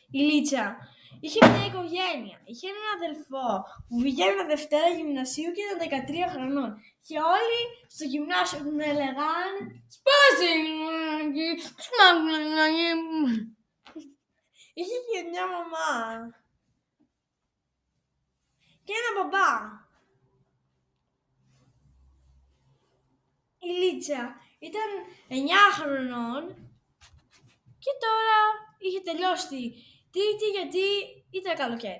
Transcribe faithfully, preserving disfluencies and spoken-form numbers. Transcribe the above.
Η Λίτσα είχε μια οικογένεια. Είχε έναν αδελφό που βγαίνει Δευτέρα γυμνασίου και ήταν δεκατρία χρονών. Και όλοι στο γυμνάσιο τον έλεγαν «Σπάσε γυμνάκι, σπάσε». Είχε και μια μαμά και ένα μπαμπά. Η Λίτσα ήταν εννιά χρονών και τώρα είχε τελειώσει τη τρίτη γιατί ήταν καλοκαίρι.